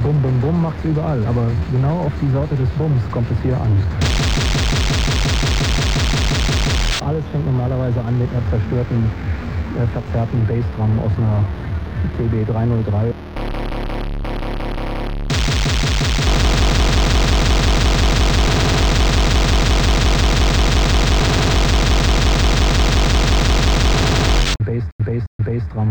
Bum, Bum, Bum macht's überall, aber genau auf die Sorte des Bums kommt es hier an. Alles fängt normalerweise an mit einer zerstörten, verzerrten Bassdrum aus einer TB 303. Bassdrum.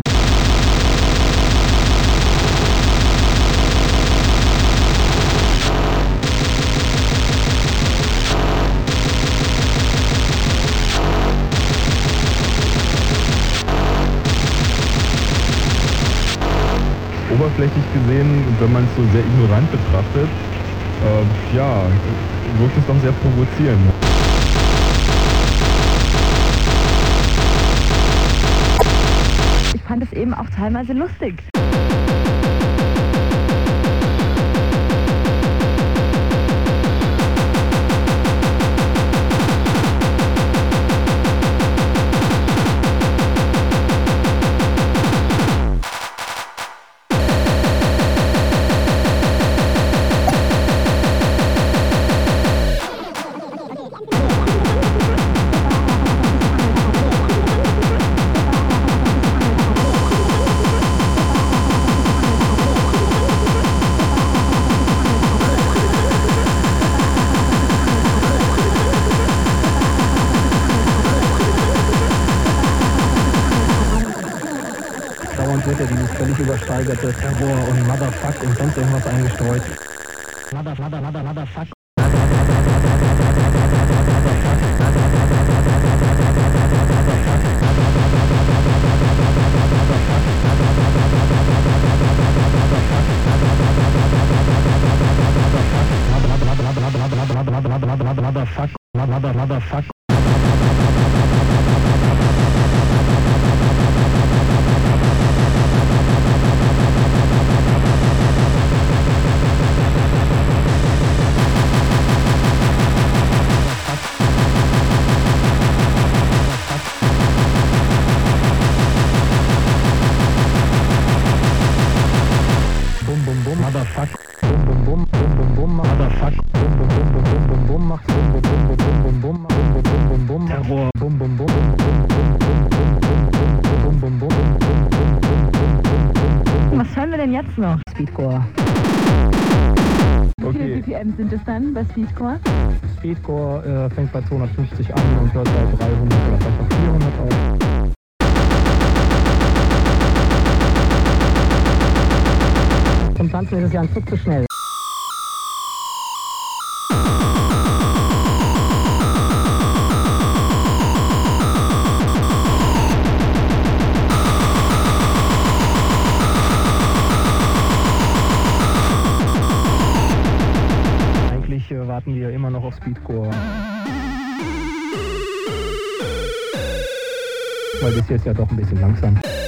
Oberflächlich gesehen, wenn man es so sehr ignorant betrachtet, wirkt es doch sehr provozierend. Ich fand es eben auch teilweise lustig. Dauernd wird ja dieses völlig übersteigerte Terror und Motherfuck und sonst irgendwas eingestreut. Motherfuck. Motherfuck. Motherfuck, bum bum bum, bum bum bum, motherfuck, bum bum bum bum bum bum bum, macht bum bum bum bum bum bum, bum bum bum bum, Terror, bum bum bum, bum bum bum. Was hören wir denn jetzt noch? Speedcore. Wie viele BPM sind es dann bei Speedcore? Speedcore fängt bei 250 an und hört bei 300 oder vielleicht auch 400 auf. Zum Tanzen ist es ja ein Zug zu schnell. Eigentlich warten wir immer noch auf Speedcore. Weil das hier ist ja doch ein bisschen langsam.